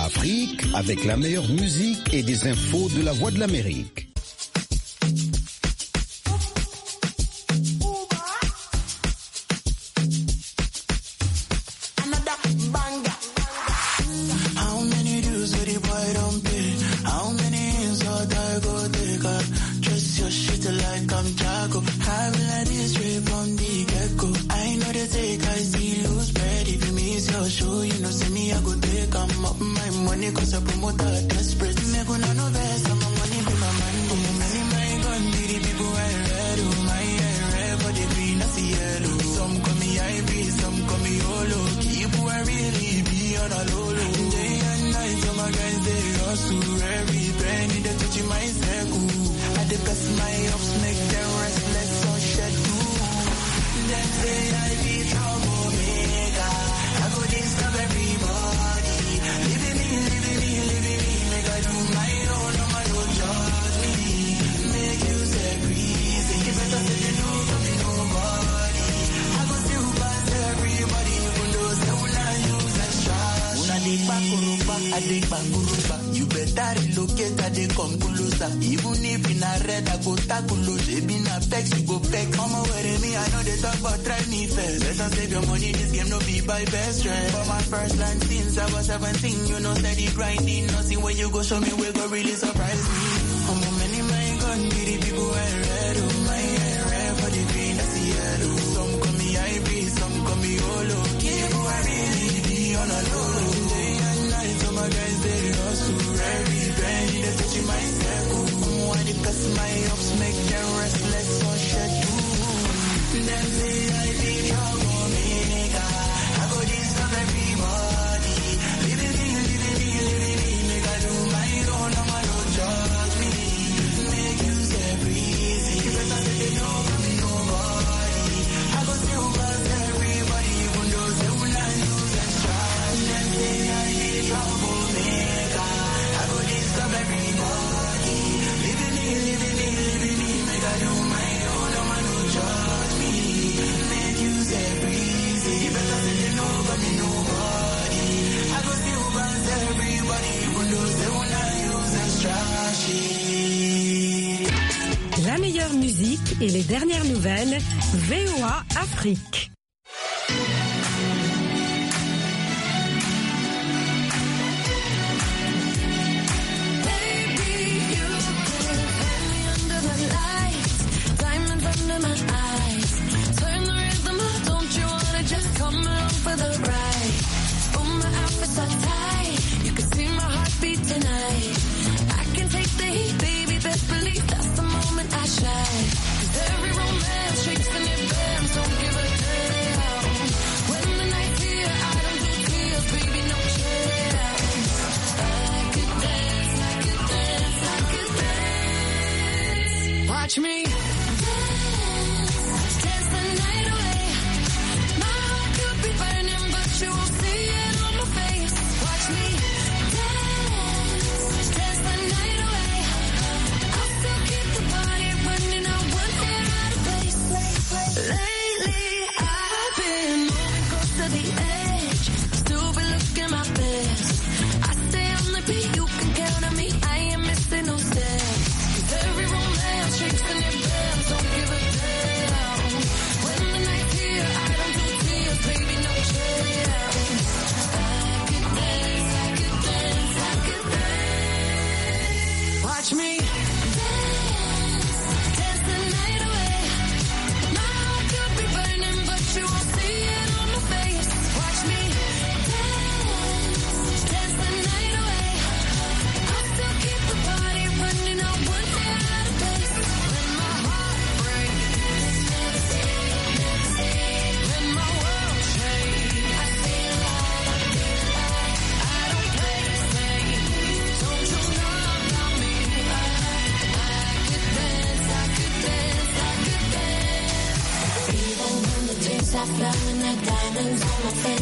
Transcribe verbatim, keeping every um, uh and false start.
Afrique avec la meilleure musique et des infos de la Voix de l'Amérique. You better relocate and they come closer. Even if in a red, I go tackle low. They been a pex, you go peck. I'm aware me, I know they talk about try me first. Better save your money, this game no be by best friend. For my first land since I was seventeen, you know steady grinding. Nothing when you go show me, we go really surprise me. I'm a many my gun, be the people I red. Oh my hair, red for the green, that's the yellow. Some call me I B, some call me Olo. People I really be on a low. My guys, they hustle every penny, they touching my circle. Why they press my ups, make them restless on schedule. Them say I be troublemaker. I go disturb everybody. Living me, living me, living me. Make I do my own, I'm a don't judge me. Make use every easy. You better say they know me, nobody. I go still pass everybody, even though they will not use extra. Them say I be trouble. La meilleure musique et les dernières nouvelles, V O A Afrique. Watch me dance, dance the night away. My heart could be burning, but you won't see it on my face. Watch me dance, dance the night away. I'll still keep the party running, I won't get out of place. Lately, I've been moving close to the edge, still been looking my best. I stay on the beat, you can count on me, I ain't missing no steps. Every romance shakes in your bed, don't give a damn. When the night's here, I don't do tears, baby, no chance. I could dance, I could dance, I could dance. Watch me dance, dance the night away. My heart could be burning, but you won't see it on my face. Watch me dance, dance the night away. I'll still keep the party running, I won't get out of place. When my heart breaks, when my world shakes, I feel like, I feel like I don't play the same. Don't you know about me? I, I could dance, I could dance, I could dance. Even when the tears stop flowing like diamonds on my face.